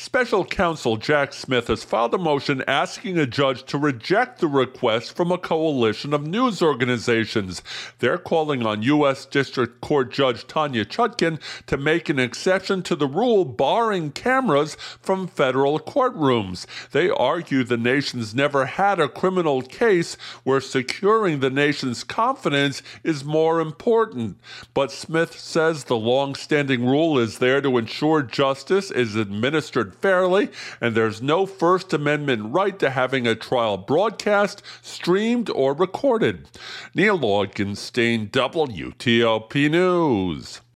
Special counsel Jack Smith has filed a motion asking a judge to reject the request from a coalition of news organizations. They're calling on U.S. District Court Judge Tanya Chutkan to make an exception to the rule barring cameras from federal courtrooms. They argue the nation's never had a criminal case where securing the nation's confidence is more important. But Smith says the long-standing rule is there to ensure justice is administered fairly, and there's no First Amendment right to having a trial broadcast, streamed, or recorded. Neil Augenstein, WTOP News.